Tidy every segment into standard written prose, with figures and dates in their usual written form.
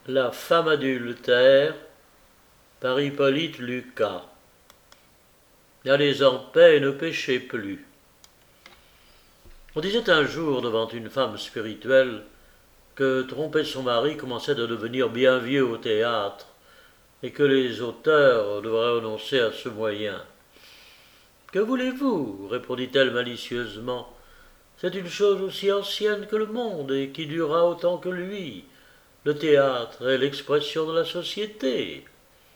La femme adultère par Hippolyte Lucas. Allez en paix et ne péchez plus. On disait un jour devant une femme spirituelle que tromper son mari commençait à devenir bien vieux au théâtre et que les auteurs devraient renoncer à ce moyen. Que voulez-vous répondit-elle malicieusement. C'est une chose aussi ancienne que le monde et qui durera autant que lui. Le théâtre est l'expression de la société.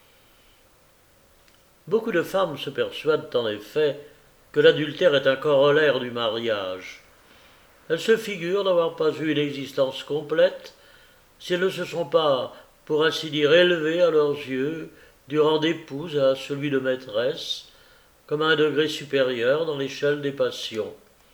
Beaucoup de femmes se persuadent en effet que l'adultère est un corollaire du mariage. Elles se figurent n'avoir pas eu une existence complète si elles ne se sont pas, pour ainsi dire, élevées à leurs yeux du rang d'épouse à celui de maîtresse, comme à un degré supérieur dans l'échelle des passions.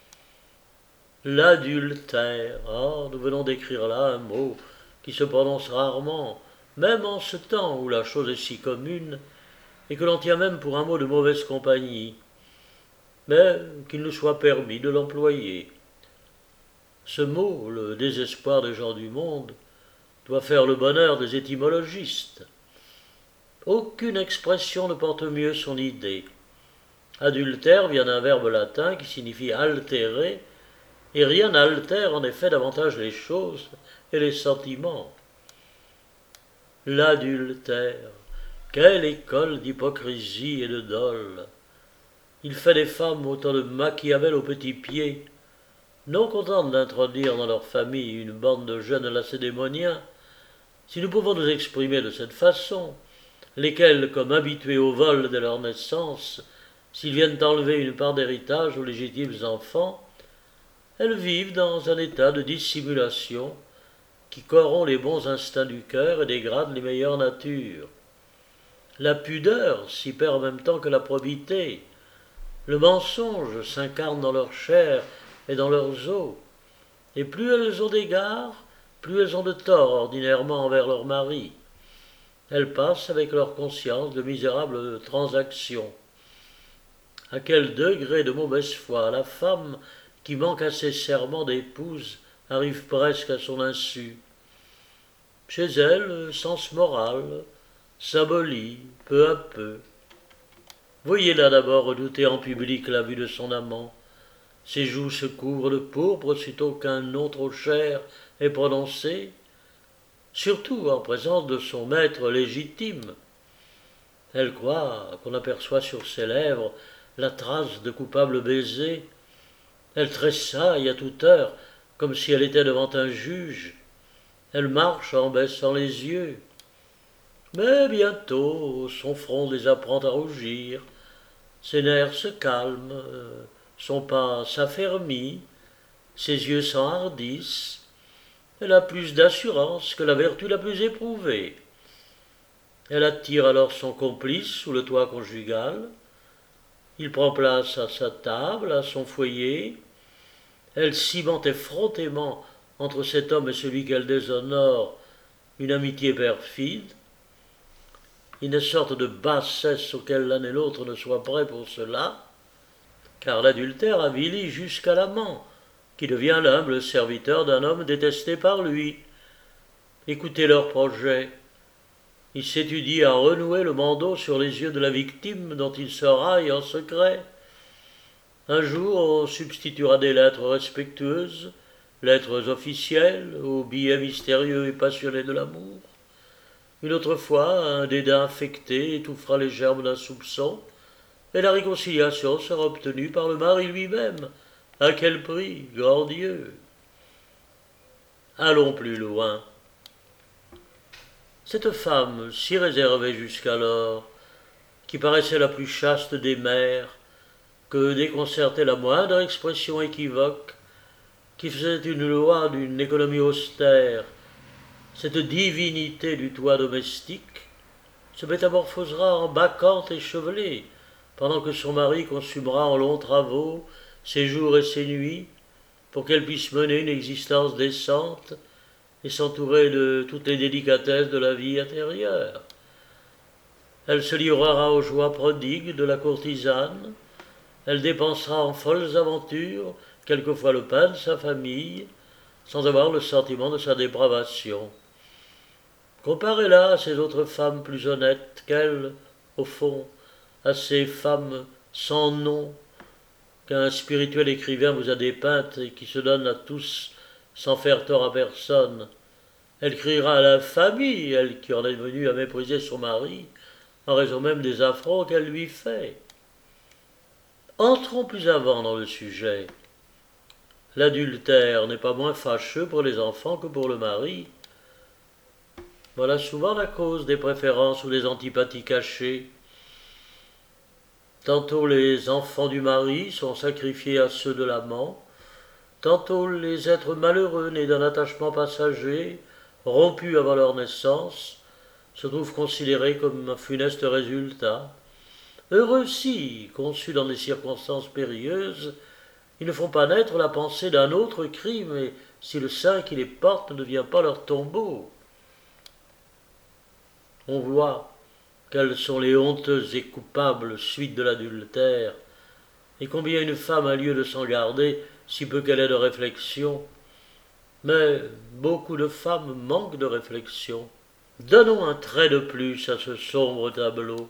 L'adultère, nous venons d'écrire là un mot qui se prononce rarement, même en ce temps où la chose est si commune, et que l'on tient même pour un mot de mauvaise compagnie, mais qu'il nous soit permis de l'employer. Ce mot, le désespoir des gens du monde, doit faire le bonheur des étymologistes. Aucune expression ne porte mieux son idée. Adultère vient d'un verbe latin qui signifie altérer, et rien n'altère en effet davantage les choses et les sentiments. L'adultère, quelle école d'hypocrisie et de dol! Il fait des femmes autant de Machiavel aux petits pieds, non contentes d'introduire dans leur famille une bande de jeunes lacédémoniens, si nous pouvons nous exprimer de cette façon, lesquels, comme habitués au vol dès leur naissance, s'ils viennent enlever une part d'héritage aux légitimes enfants, elles vivent dans un état de dissimulation qui corrompt les bons instincts du cœur et dégrade les meilleures natures. La pudeur s'y perd en même temps que la probité. Le mensonge s'incarne dans leur chair et dans leurs os. Et plus elles ont d'égards, plus elles ont de tort ordinairement envers leur mari. Elles passent avec leur conscience de misérables transactions. À quel degré de mauvaise foi la femme qui manque à ses serments d'épouse arrive presque à son insu. Chez elle, le sens moral s'abolit peu à peu. Voyez-la d'abord redouter en public la vue de son amant. Ses joues se couvrent de pourpre sitôt qu'un nom trop cher est prononcé, surtout en présence de son maître légitime. Elle croit qu'on aperçoit sur ses lèvres la trace de coupables baisers. Elle tressaille à toute heure, comme si elle était devant un juge. Elle marche en baissant les yeux. Mais bientôt, son front désapprend à rougir, ses nerfs se calment, son pas s'affermit, ses yeux s'enhardissent. Elle a plus d'assurance que la vertu la plus éprouvée. Elle attire alors son complice sous le toit conjugal. Il prend place à sa table, à son foyer. Elle cimente effrontément entre cet homme et celui qu'elle déshonore une amitié perfide, une sorte de bassesse auquel l'un et l'autre ne soient prêts pour cela, car l'adultère avilit jusqu'à l'amant, qui devient l'humble serviteur d'un homme détesté par lui. Écoutez leur projet. Il s'étudie à renouer le bandeau sur les yeux de la victime dont il se raille en secret. Un jour, on substituera des lettres respectueuses, lettres officielles, aux billets mystérieux et passionnés de l'amour. Une autre fois, un dédain affecté étouffera les germes d'un soupçon, et la réconciliation sera obtenue par le mari lui-même. À quel prix, grand Dieu! Allons plus loin. Cette femme, si réservée jusqu'alors, qui paraissait la plus chaste des mères, que déconcertait la moindre expression équivoque, qui faisait une loi d'une économie austère, cette divinité du toit domestique, se métamorphosera en bacchante échevelée, pendant que son mari consumera en longs travaux ses jours et ses nuits, pour qu'elle puisse mener une existence décente et s'entourer de toutes les délicatesses de la vie intérieure. Elle se livrera aux joies prodigues de la courtisane, elle dépensera en folles aventures quelquefois le pain de sa famille, sans avoir le sentiment de sa dépravation. Comparez-la à ces autres femmes plus honnêtes qu'elle, au fond, à ces femmes sans nom qu'un spirituel écrivain vous a dépeintes et qui se donnent à tous sans faire tort à personne. Elle criera à l'infamie, elle qui en est venue à mépriser son mari, en raison même des affronts qu'elle lui fait. Entrons plus avant dans le sujet. L'adultère n'est pas moins fâcheux pour les enfants que pour le mari. Voilà souvent la cause des préférences ou des antipathies cachées. Tantôt les enfants du mari sont sacrifiés à ceux de l'amant, tantôt les êtres malheureux nés d'un attachement passager, rompus avant leur naissance, se trouvent considérés comme un funeste résultat. Heureux si, conçus dans des circonstances périlleuses, ils ne font pas naître la pensée d'un autre crime, et si le sein qui les porte ne devient pas leur tombeau. On voit quelles sont les honteuses et coupables suites de l'adultère, et combien une femme a lieu de s'en garder, si peu qu'elle ait de réflexion. Mais beaucoup de femmes manquent de réflexion. Donnons un trait de plus à ce sombre tableau.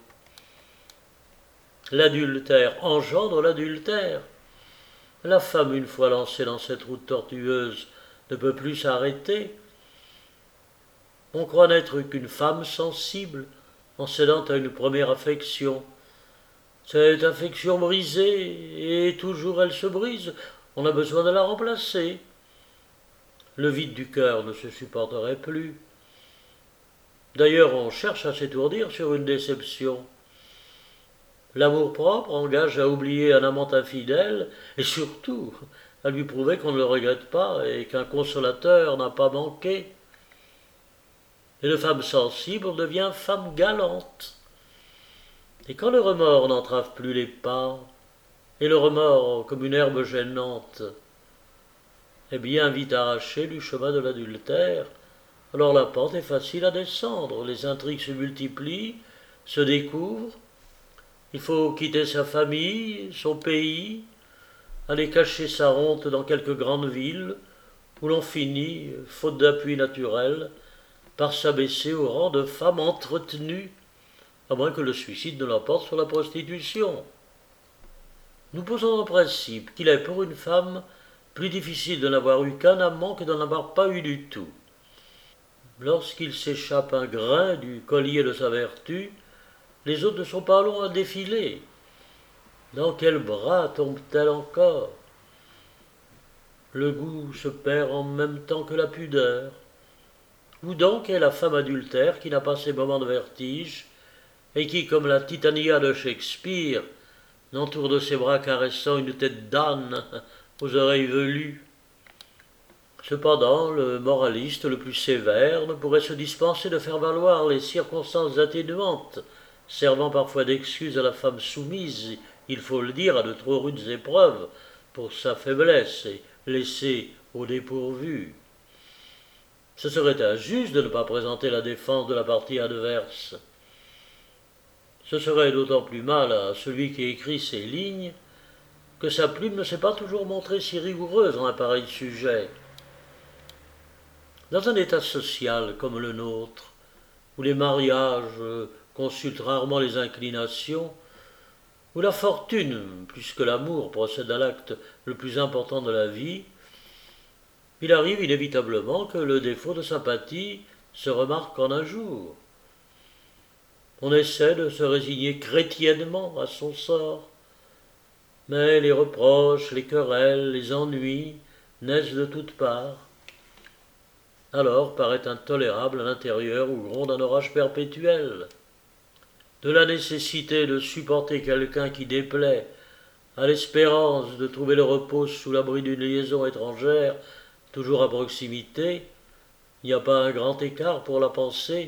L'adultère engendre l'adultère. La femme, une fois lancée dans cette route tortueuse, ne peut plus s'arrêter. On croit n'être qu'une femme sensible, en cédant à une première affection. Cette affection brisée, et toujours elle se brise, on a besoin de la remplacer. Le vide du cœur ne se supporterait plus. D'ailleurs, on cherche à s'étourdir sur une déception. L'amour-propre engage à oublier un amant infidèle, et surtout à lui prouver qu'on ne le regrette pas et qu'un consolateur n'a pas manqué. Et de femme sensible, on devient femme galante. Et quand le remords n'entrave plus les pas, et le remords, comme une herbe gênante, est bien vite arraché du chemin de l'adultère, alors la pente est facile à descendre, les intrigues se multiplient, se découvrent, il faut quitter sa famille, son pays, aller cacher sa honte dans quelque grande ville, où l'on finit, faute d'appui naturel, par s'abaisser au rang de femme entretenue, à moins que le suicide ne l'emporte sur la prostitution. Nous posons en principe qu'il est pour une femme plus difficile de n'avoir eu qu'un amant que d'en avoir pas eu du tout. Lorsqu'il s'échappe un grain du collier de sa vertu, les autres ne sont pas longs à défiler. Dans quel bras tombe-t-elle encore? Le goût se perd en même temps que la pudeur. Où donc est la femme adultère qui n'a pas ses moments de vertige, et qui, comme la Titania de Shakespeare, n'entoure de ses bras caressants une tête d'âne aux oreilles velues? Cependant, le moraliste le plus sévère ne pourrait se dispenser de faire valoir les circonstances atténuantes, servant parfois d'excuse à la femme soumise, il faut le dire, à de trop rudes épreuves, pour sa faiblesse et laissée au dépourvu. Ce serait injuste de ne pas présenter la défense de la partie adverse. Ce serait d'autant plus mal à celui qui écrit ces lignes que sa plume ne s'est pas toujours montrée si rigoureuse en un pareil sujet. Dans un état social comme le nôtre, où les mariages consultent rarement les inclinations, où la fortune, plus que l'amour, procède à l'acte le plus important de la vie, il arrive inévitablement que le défaut de sympathie se remarque en un jour. On essaie de se résigner chrétiennement à son sort, mais les reproches, les querelles, les ennuis naissent de toutes parts. Alors paraît intolérable à l'intérieur où gronde un orage perpétuel. De la nécessité de supporter quelqu'un qui déplaît, à l'espérance de trouver le repos sous l'abri d'une liaison étrangère, toujours à proximité, il n'y a pas un grand écart pour la pensée.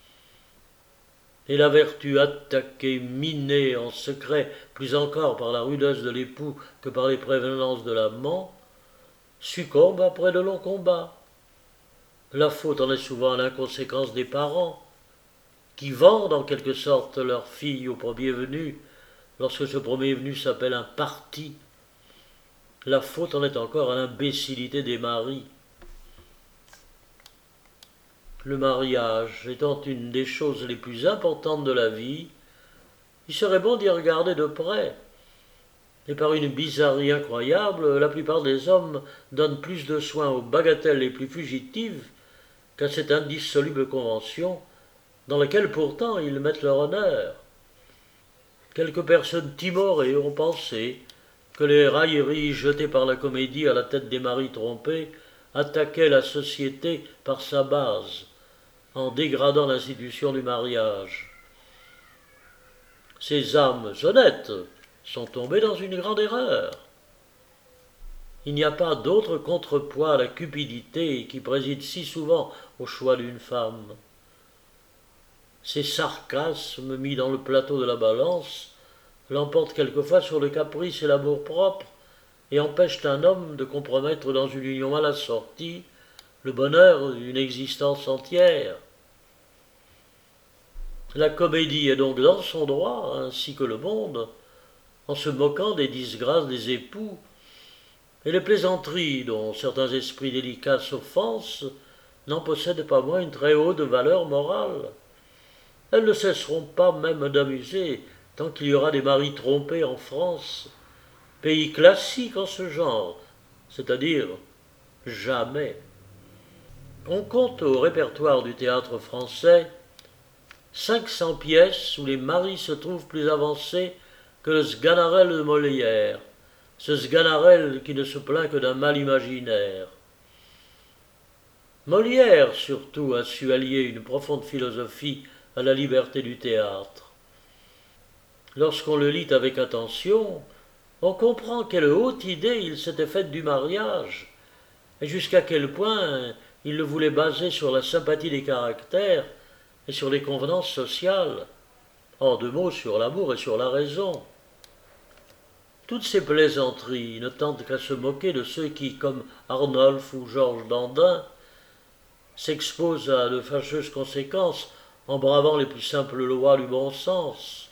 Et la vertu attaquée, minée en secret, plus encore par la rudesse de l'époux que par les prévenances de l'amant, succombe après de longs combats. La faute en est souvent à l'inconséquence des parents, qui vendent en quelque sorte leur fille au premier venu, lorsque ce premier venu s'appelle un parti. La faute en est encore à l'imbécilité des maris. Le mariage étant une des choses les plus importantes de la vie, il serait bon d'y regarder de près. Et par une bizarrerie incroyable, la plupart des hommes donnent plus de soin aux bagatelles les plus fugitives qu'à cette indissoluble convention, dans laquelle pourtant ils mettent leur honneur. Quelques personnes timorées ont pensé que les railleries jetées par la comédie à la tête des maris trompés attaquaient la société par sa base, en dégradant l'institution du mariage. Ces âmes honnêtes sont tombées dans une grande erreur. Il n'y a pas d'autre contrepoids à la cupidité qui préside si souvent au choix d'une femme. Ces sarcasmes mis dans le plateau de la balance l'emportent quelquefois sur le caprice et l'amour-propre et empêchent un homme de compromettre dans une union mal assortie le bonheur d'une existence entière. La comédie est donc dans son droit, ainsi que le monde, en se moquant des disgrâces des époux, et les plaisanteries dont certains esprits délicats s'offensent n'en possèdent pas moins une très haute valeur morale. Elles ne cesseront pas même d'amuser tant qu'il y aura des maris trompés en France, pays classique en ce genre, c'est-à-dire jamais. On compte au répertoire du théâtre français 500 pièces où les maris se trouvent plus avancés que le Sganarelle de Molière, ce Sganarelle qui ne se plaint que d'un mal imaginaire. Molière, surtout, a su allier une profonde philosophie à la liberté du théâtre. Lorsqu'on le lit avec attention, on comprend quelle haute idée il s'était faite du mariage, et jusqu'à quel point il le voulait baser sur la sympathie des caractères et sur les convenances sociales, en deux mots sur l'amour et sur la raison. Toutes ces plaisanteries ne tentent qu'à se moquer de ceux qui, comme Arnolphe ou Georges Dandin, s'exposent à de fâcheuses conséquences en bravant les plus simples lois du bon sens.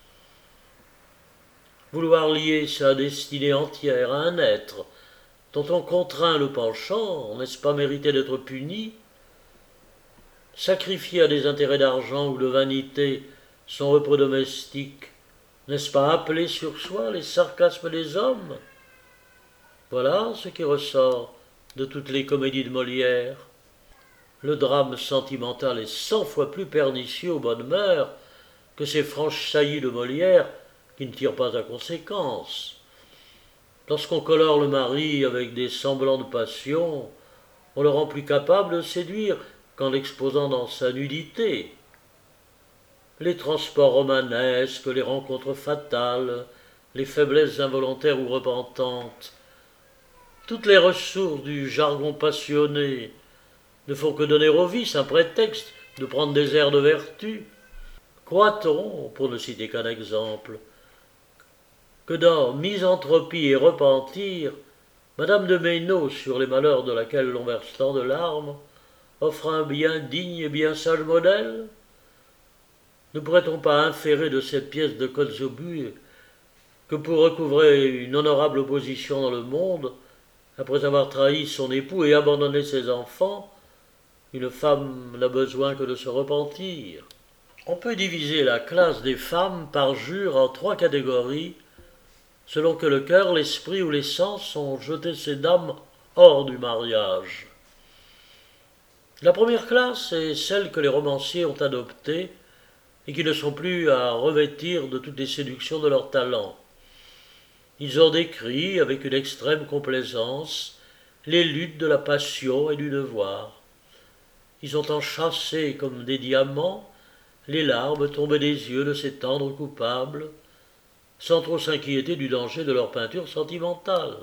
Vouloir lier sa destinée entière à un être dont on contraint le penchant, n'est-ce pas mériter d'être puni? Sacrifier à des intérêts d'argent ou de vanité son repos domestique, n'est-ce pas appeler sur soi les sarcasmes des hommes? Voilà ce qui ressort de toutes les comédies de Molière. Le drame sentimental est 100 fois plus pernicieux aux bonnes mœurs que ces franches saillies de Molière qui ne tirent pas à conséquence. Lorsqu'on colore le mari avec des semblants de passion, on le rend plus capable de séduire qu'en l'exposant dans sa nudité. Les transports romanesques, les rencontres fatales, les faiblesses involontaires ou repentantes, toutes les ressources du jargon passionné ne font que donner au vice un prétexte de prendre des airs de vertu. Croit-on, pour ne citer qu'un exemple, que dans Misanthropie et Repentir, Madame de Ménot, sur les malheurs de laquelle l'on verse tant de larmes, offre un bien digne et bien sage modèle? Ne pourrait-on pas inférer de cette pièce de Kotzebue que pour recouvrer une honorable position dans le monde, après avoir trahi son époux et abandonné ses enfants, une femme n'a besoin que de se repentir? On peut diviser la classe des femmes par jure en 3 catégories, selon que le cœur, l'esprit ou les sens ont jeté ces dames hors du mariage. La première classe est celle que les romanciers ont adoptée et qui ne sont plus à revêtir de toutes les séductions de leur talent. Ils ont décrit, avec une extrême complaisance, les luttes de la passion et du devoir. Ils ont enchâssé comme des diamants les larmes tombées des yeux de ces tendres coupables, sans trop s'inquiéter du danger de leur peinture sentimentale.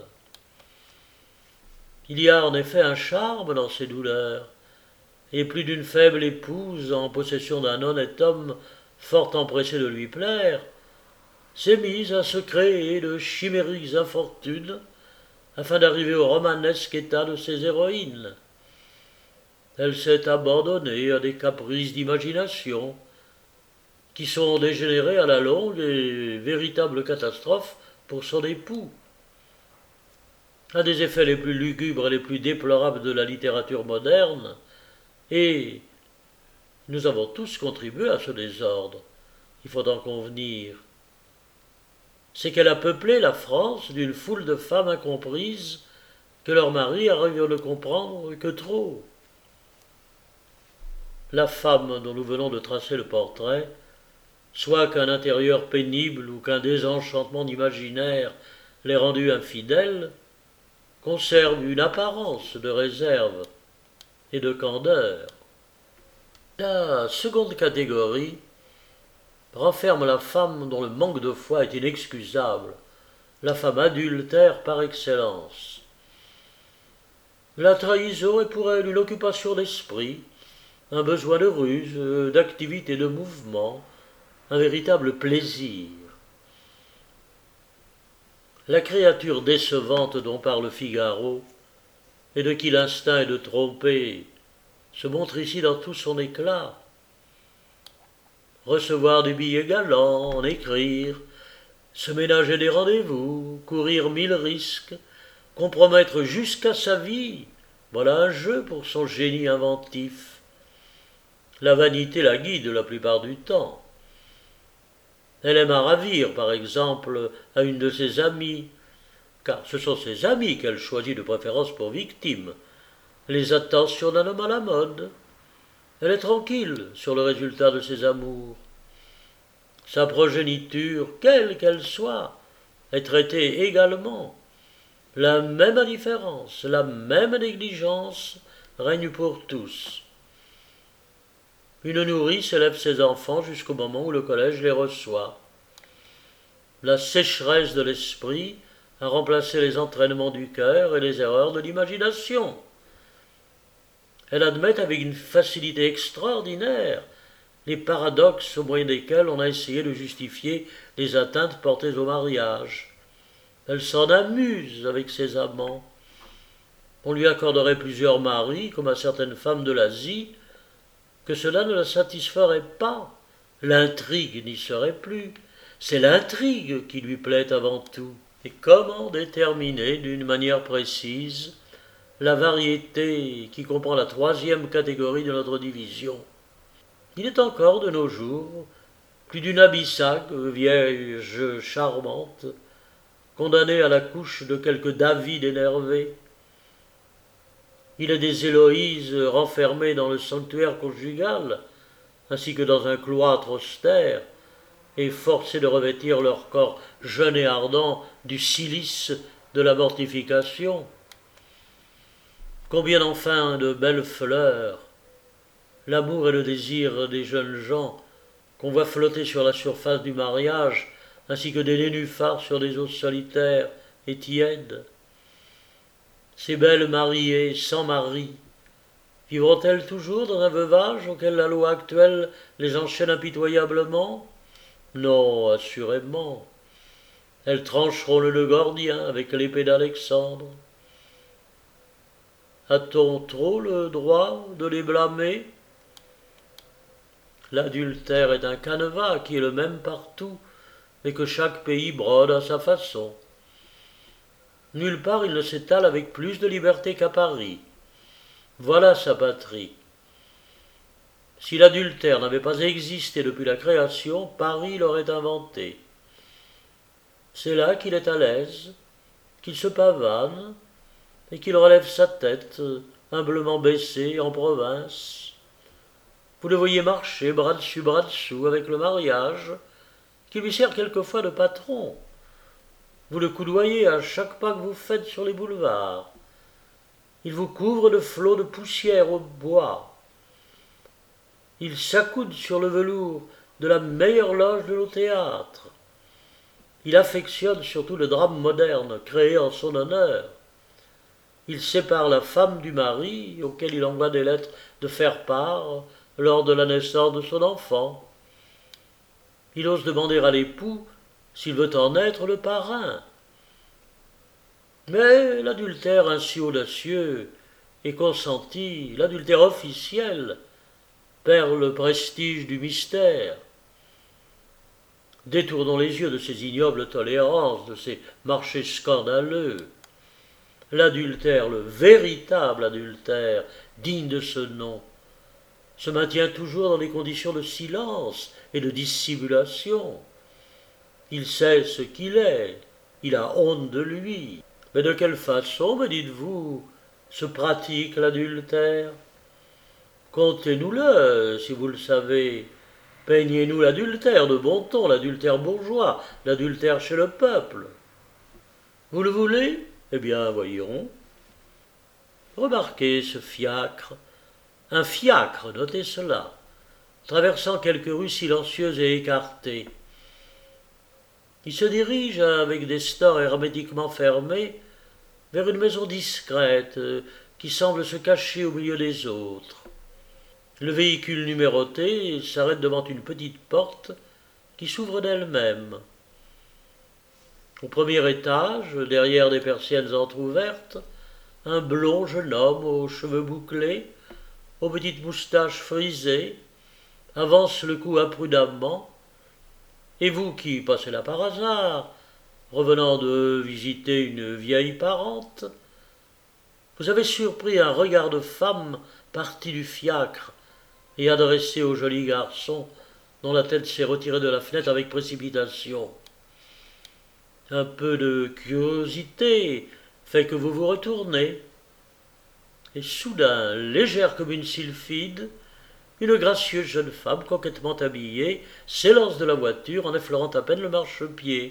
Il y a en effet un charme dans ces douleurs, et plus d'une faible épouse en possession d'un honnête homme fort empressé de lui plaire s'est mise à se créer de chimériques infortunes afin d'arriver au romanesque état de ses héroïnes. Elle s'est abandonnée à des caprices d'imagination qui sont dégénérés à la longue et véritables catastrophes pour son époux. Un des effets les plus lugubres et les plus déplorables de la littérature moderne est Nous avons tous contribué à ce désordre, il faut en convenir. C'est qu'elle a peuplé la France d'une foule de femmes incomprises que leurs maris arrivent à ne comprendre que trop. La femme dont nous venons de tracer le portrait, soit qu'un intérieur pénible ou qu'un désenchantement imaginaire l'ait rendue infidèle, conserve une apparence de réserve et de candeur. La seconde catégorie renferme la femme dont le manque de foi est inexcusable, la femme adultère par excellence. La trahison est pour elle une occupation d'esprit, un besoin de ruse, d'activité, de mouvement, un véritable plaisir. La créature décevante dont parle Figaro, et de qui l'instinct est de tromper, se montre ici dans tout son éclat. Recevoir des billets galants, en écrire, se ménager des rendez-vous, courir 1000 risques, compromettre jusqu'à sa vie, voilà un jeu pour son génie inventif. La vanité la guide la plupart du temps. Elle aime à ravir, par exemple, à une de ses amies, car ce sont ses amies qu'elle choisit de préférence pour victimes, les attentions d'un homme à la mode. Elle est tranquille sur le résultat de ses amours. Sa progéniture, quelle qu'elle soit, est traitée également. La même indifférence, la même négligence règne pour tous. Une nourrice élève ses enfants jusqu'au moment où le collège les reçoit. La sécheresse de l'esprit a remplacé les entraînements du cœur et les erreurs de l'imagination. Elle admet avec une facilité extraordinaire les paradoxes au moyen desquels on a essayé de justifier les atteintes portées au mariage. Elle s'en amuse avec ses amants. On lui accorderait plusieurs maris, comme à certaines femmes de l'Asie, que cela ne la satisferait pas. L'intrigue n'y serait plus. C'est l'intrigue qui lui plaît avant tout. Et comment déterminer d'une manière précise la variété qui comprend la troisième catégorie de notre division? Il est encore de nos jours plus d'une Abyssac, vierge charmante, condamnée à la couche de quelque David énervé. Il est des Héloïses renfermées dans le sanctuaire conjugal, ainsi que dans un cloître austère, et forcées de revêtir leur corps jeune et ardent du cilice de la mortification. Combien enfin de belles fleurs, l'amour et le désir des jeunes gens qu'on voit flotter sur la surface du mariage, ainsi que des nénuphars sur des eaux solitaires et tièdes. Ces belles mariées sans mari vivront-elles toujours dans un veuvage auquel la loi actuelle les enchaîne impitoyablement? Non, assurément. Elles trancheront le nœud gordien avec l'épée d'Alexandre. A-t-on trop le droit de les blâmer? L'adultère est un canevas qui est le même partout et que chaque pays brode à sa façon. Nulle part il ne s'étale avec plus de liberté qu'à Paris. Voilà sa patrie. Si l'adultère n'avait pas existé depuis la création, Paris l'aurait inventé. C'est là qu'il est à l'aise, qu'il se pavane et qu'il relève sa tête, humblement baissée, en province. Vous le voyez marcher bras dessus bras dessous avec le mariage, qui lui sert quelquefois de patron. Vous le coudoyez à chaque pas que vous faites sur les boulevards. Il vous couvre de flots de poussière au bois. Il s'accoude sur le velours de la meilleure loge de nos théâtres. Il affectionne surtout le drame moderne créé en son honneur. Il sépare la femme du mari, auquel il envoie des lettres de faire-part lors de la naissance de son enfant. Il ose demander à l'époux s'il veut en être le parrain. Mais l'adultère ainsi audacieux et consenti, l'adultère officiel, perd le prestige du mystère. Détournons les yeux de ces ignobles tolérances, de ces marchés scandaleux. L'adultère, le véritable adultère, digne de ce nom, se maintient toujours dans des conditions de silence et de dissimulation. Il sait ce qu'il est, il a honte de lui. Mais de quelle façon, me dites-vous, se pratique l'adultère? Contez-nous-le, si vous le savez. Peignez-nous l'adultère de bon ton, l'adultère bourgeois, l'adultère chez le peuple. Vous le voulez? Eh bien, voyons. Remarquez ce fiacre. Un fiacre, notez cela, traversant quelques rues silencieuses et écartées. Il se dirige, avec des stores hermétiquement fermés, vers une maison discrète qui semble se cacher au milieu des autres. Le véhicule numéroté s'arrête devant une petite porte qui s'ouvre d'elle-même. Au premier étage, derrière des persiennes entr'ouvertes, un blond jeune homme aux cheveux bouclés, aux petites moustaches frisées, avance le cou imprudemment, et vous qui passez là par hasard, revenant de visiter une vieille parente, vous avez surpris un regard de femme parti du fiacre et adressé au joli garçon dont la tête s'est retirée de la fenêtre avec précipitation. Un peu de curiosité fait que vous vous retournez, et soudain, légère comme une sylphide, une gracieuse jeune femme coquettement habillée s'élance de la voiture en effleurant à peine le marchepied.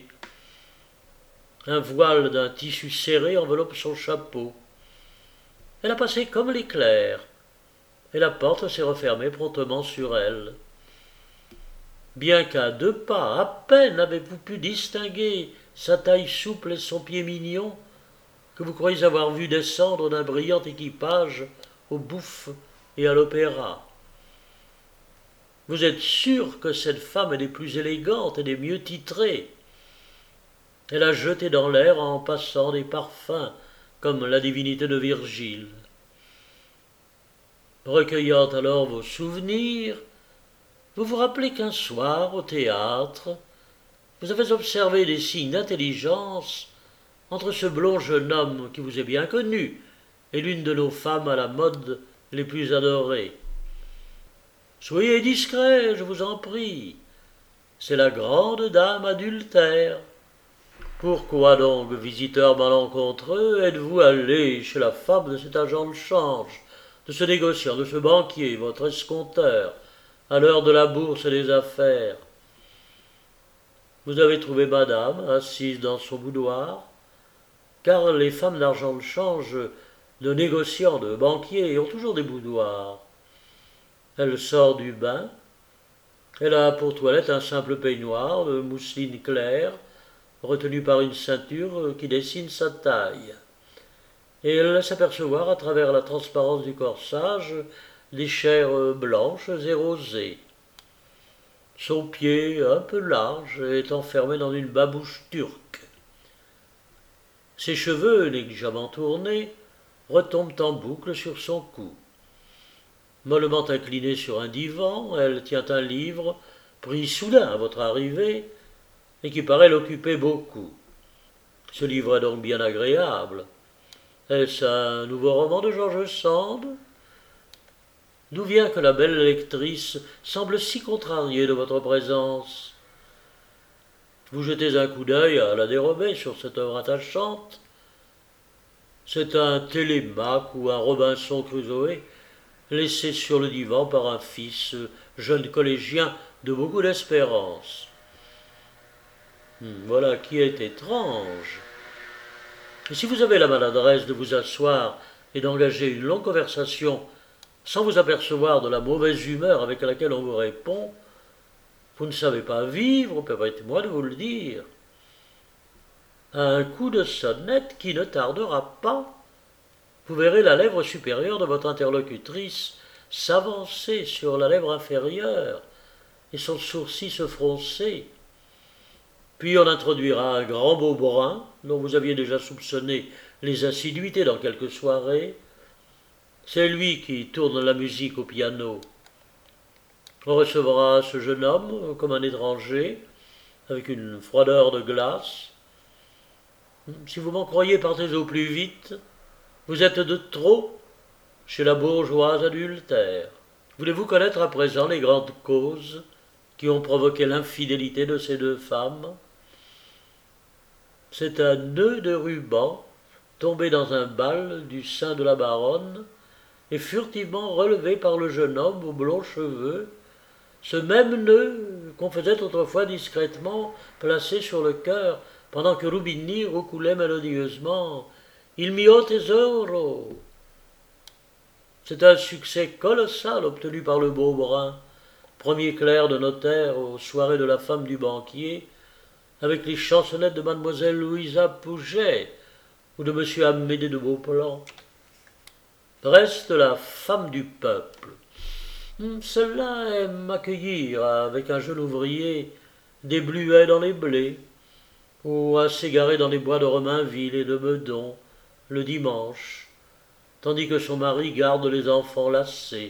Un voile d'un tissu serré enveloppe son chapeau. Elle a passé comme l'éclair, et la porte s'est refermée promptement sur elle. Bien qu'à 2 pas, à peine avez-vous pu distinguer sa taille souple et son pied mignon, que vous croyez avoir vu descendre d'un brillant équipage au bouffe et à l'opéra. Vous êtes sûr que cette femme est des plus élégantes et des mieux titrées. Elle a jeté dans l'air en passant des parfums, comme la divinité de Virgile. Recueillant alors vos souvenirs, vous vous rappelez qu'un soir, au théâtre, vous avez observé des signes d'intelligence entre ce blond jeune homme qui vous est bien connu et l'une de nos femmes à la mode les plus adorées. Soyez discret, je vous en prie. C'est la grande dame adultère. Pourquoi donc, visiteur malencontreux, êtes-vous allé chez la femme de cet agent de change, de ce négociant, de ce banquier, votre escompteur, à l'heure de la bourse et des affaires? Vous avez trouvé madame assise dans son boudoir, car les femmes d'argent de change, de négociants, de banquiers, ont toujours des boudoirs. Elle sort du bain. Elle a pour toilette un simple peignoir de mousseline claire, retenu par une ceinture qui dessine sa taille. Et elle laisse apercevoir à travers la transparence du corsage des chairs blanches et rosées. Son pied, un peu large, est enfermé dans une babouche turque. Ses cheveux, négligemment tournés, retombent en boucle sur son cou. Mollement inclinée sur un divan, elle tient un livre, pris soudain à votre arrivée, et qui paraît l'occuper beaucoup. Ce livre est donc bien agréable. Est-ce un nouveau roman de George Sand? D'où vient que la belle lectrice semble si contrariée de votre présence? Vous jetez un coup d'œil à la dérobée sur cette œuvre attachante. C'est un Télémaque ou un Robinson Crusoé, laissé sur le divan par un fils, jeune collégien de beaucoup d'espérance. Voilà qui est étrange. Et si vous avez la maladresse de vous asseoir et d'engager une longue conversation sans vous apercevoir de la mauvaise humeur avec laquelle on vous répond, vous ne savez pas vivre, permettez-moi de vous le dire. À un coup de sonnette qui ne tardera pas, vous verrez la lèvre supérieure de votre interlocutrice s'avancer sur la lèvre inférieure et son sourcil se froncer. Puis on introduira un grand beau brun, dont vous aviez déjà soupçonné les assiduités dans quelques soirées. C'est lui qui tourne la musique au piano. On recevra ce jeune homme comme un étranger, avec une froideur de glace. Si vous m'en croyez, partez au plus vite. Vous êtes de trop chez la bourgeoise adultère. Voulez-vous connaître à présent les grandes causes qui ont provoqué l'infidélité de ces deux femmes? C'est un nœud de ruban tombé dans un bal du sein de la baronne et furtivement relevé par le jeune homme aux blonds cheveux, ce même nœud qu'on faisait autrefois discrètement placer sur le cœur pendant que Rubini roucoulait mélodieusement « Il mio tesoro ». C'est un succès colossal obtenu par le Beaubrun, premier clerc de notaire aux soirées de la femme du banquier, avec les chansonnettes de mademoiselle Louisa Pouget ou de monsieur Amédée de Beauplan. Reste la femme du peuple. Celle-là aime accueillir avec un jeune ouvrier des bluets dans les blés, ou à s'égarer dans les bois de Romainville et de Meudon le dimanche, tandis que son mari garde les enfants lassés.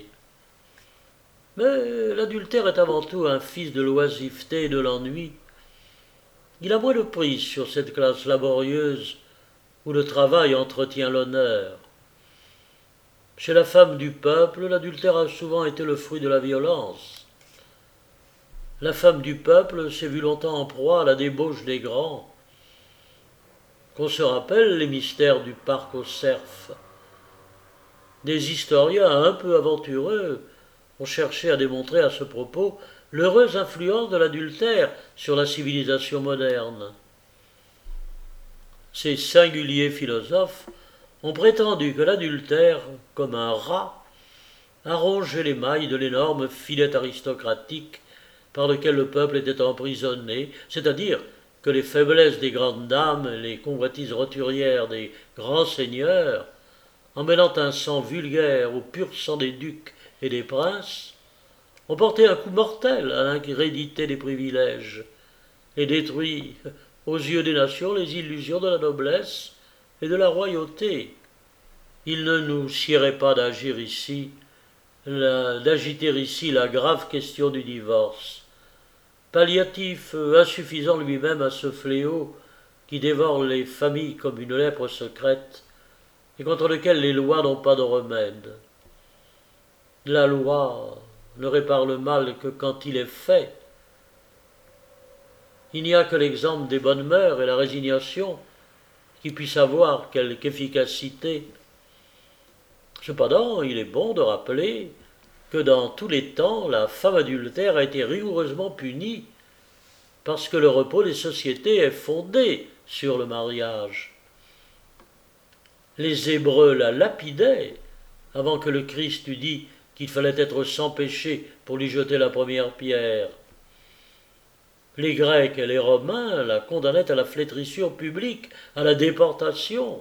Mais l'adultère est avant tout un fils de l'oisiveté et de l'ennui. Il a moins de prise sur cette classe laborieuse où le travail entretient l'honneur. Chez la femme du peuple, l'adultère a souvent été le fruit de la violence. La femme du peuple s'est vue longtemps en proie à la débauche des grands. Qu'on se rappelle les mystères du parc aux cerfs. Des historiens un peu aventureux ont cherché à démontrer à ce propos l'heureuse influence de l'adultère sur la civilisation moderne. Ces singuliers philosophes ont prétendu que l'adultère, comme un rat, a rongé les mailles de l'énorme filet aristocratique par lequel le peuple était emprisonné, c'est-à-dire que les faiblesses des grandes dames, les convoitises roturières des grands seigneurs, en mêlant un sang vulgaire au pur sang des ducs et des princes, ont porté un coup mortel à l'incrédité des privilèges et détruit, aux yeux des nations, les illusions de la noblesse et de la royauté. Il ne nous siérait pas d'agiter ici la grave question du divorce, palliatif insuffisant lui-même à ce fléau qui dévore les familles comme une lèpre secrète et contre lequel les lois n'ont pas de remède. La loi ne répare le mal que quand il est fait. Il n'y a que l'exemple des bonnes mœurs et la résignation qui puissent avoir quelque efficacité. Cependant, il est bon de rappeler que dans tous les temps, la femme adultère a été rigoureusement punie parce que le repos des sociétés est fondé sur le mariage. Les Hébreux la lapidaient avant que le Christ eût dit qu'il fallait être sans péché pour lui jeter la première pierre. Les Grecs et les Romains la condamnaient à la flétrissure publique, à la déportation.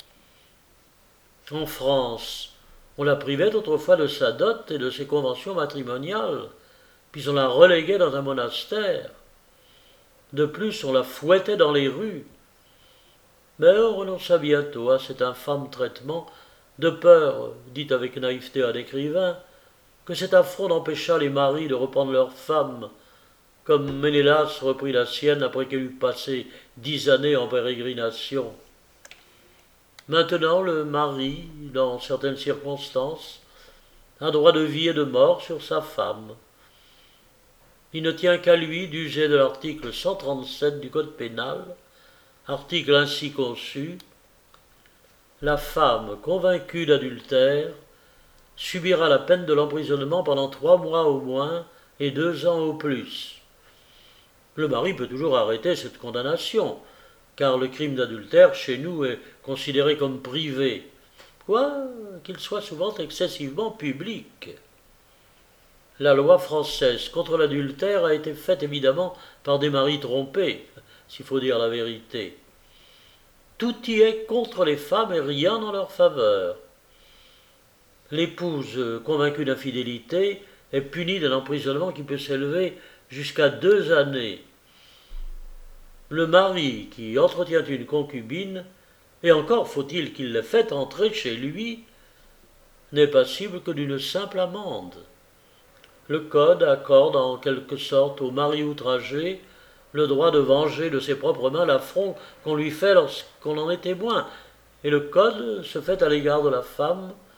En France, on la privait autrefois de sa dot et de ses conventions matrimoniales, puis on la reléguait dans un monastère. De plus, on la fouettait dans les rues. Mais on renonça bientôt à cet infâme traitement, de peur, dit avec naïveté un écrivain, que cet affront n'empêchât les maris de reprendre leurs femmes, comme Ménélas reprit la sienne après qu'elle eut passé 10 années en pérégrination. Maintenant, le mari, dans certaines circonstances, a droit de vie et de mort sur sa femme. Il ne tient qu'à lui d'user de l'article 137 du Code pénal, article ainsi conçu: la femme convaincue d'adultère subira la peine de l'emprisonnement pendant 3 mois au moins et 2 ans au plus. Le mari peut toujours arrêter cette condamnation, car le crime d'adultère chez nous est considéré comme privé, quoiqu'il soit souvent excessivement public. La loi française contre l'adultère a été faite évidemment par des maris trompés, s'il faut dire la vérité. Tout y est contre les femmes et rien en leur faveur. L'épouse convaincue d'infidélité est punie d'un emprisonnement qui peut s'élever jusqu'à 2 années. Le mari qui entretient une concubine, et encore faut-il qu'il l'ait faite entrer chez lui, n'est passible que d'une simple amende. Le Code accorde en quelque sorte au mari outragé le droit de venger de ses propres mains l'affront qu'on lui fait lorsqu'on en est témoin, et le Code se fait à l'égard de la femme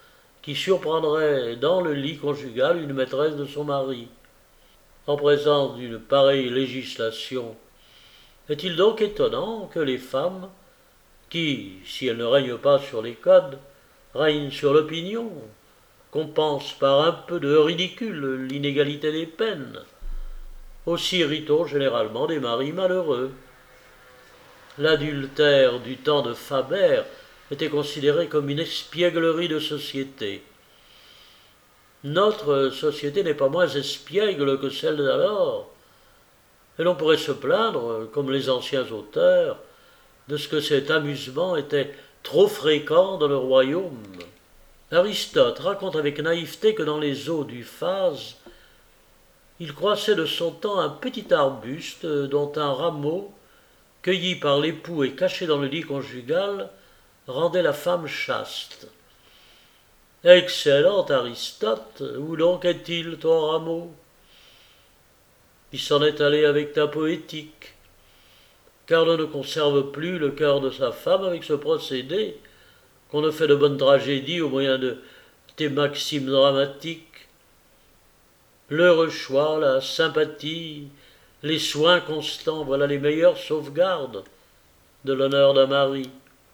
qui surprendrait dans le lit conjugal une maîtresse de son mari. En présence d'une pareille législation, est-il donc étonnant que les femmes, qui, si elles ne règnent pas sur les codes, règnent sur l'opinion, compensent par un peu de ridicule l'inégalité des peines, aussi rit-on généralement des maris malheureux. L'adultère du temps de Faber était considéré comme une espièglerie de société. Notre société n'est pas moins espiègle que celle d'alors, et l'on pourrait se plaindre, comme les anciens auteurs, de ce que cet amusement était trop fréquent dans le royaume. Aristote raconte avec naïveté que dans les eaux du Phase, il croissait de son temps un petit arbuste dont un rameau, cueilli par l'époux et caché dans le lit conjugal, rendait la femme chaste. Excellent Aristote, où donc est-il ton rameau? Il s'en est allé avec ta poétique, car l'on ne conserve plus le cœur de sa femme avec ce procédé, qu'on ne fait de bonnes tragédies au moyen de tes maximes dramatiques. L'heureux choix, la sympathie, les soins constants, voilà les meilleures sauvegardes de l'honneur d'un mari.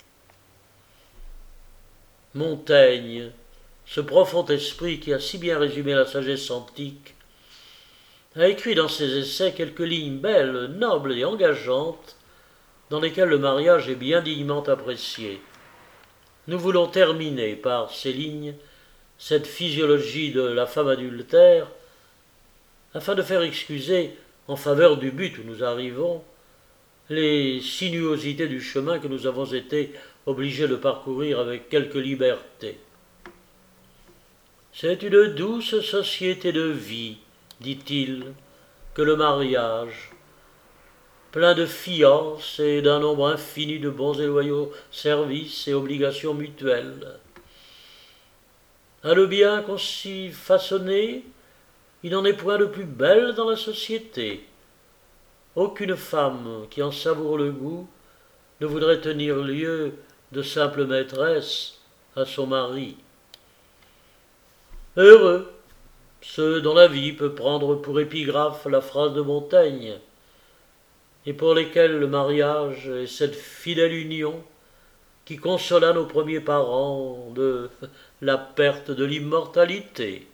Montaigne, ce profond esprit qui a si bien résumé la sagesse antique, a écrit dans ses essais quelques lignes belles, nobles et engageantes, dans lesquelles le mariage est bien dignement apprécié. Nous voulons terminer par ces lignes cette physiologie de la femme adultère, afin de faire excuser, en faveur du but où nous arrivons, les sinuosités du chemin que nous avons été obligés de parcourir avec quelque liberté. C'est une douce société de vie, dit-il, que le mariage, plein de fiances et d'un nombre infini de bons et loyaux services et obligations mutuelles. À le bien qu'on s'y façonné, il n'en est point de plus belle dans la société. Aucune femme qui en savoure le goût ne voudrait tenir lieu de simple maîtresse à son mari. Heureux ceux dont la vie peut prendre pour épigraphe la phrase de Montaigne, et pour lesquels le mariage est cette fidèle union qui consola nos premiers parents de la perte de l'immortalité.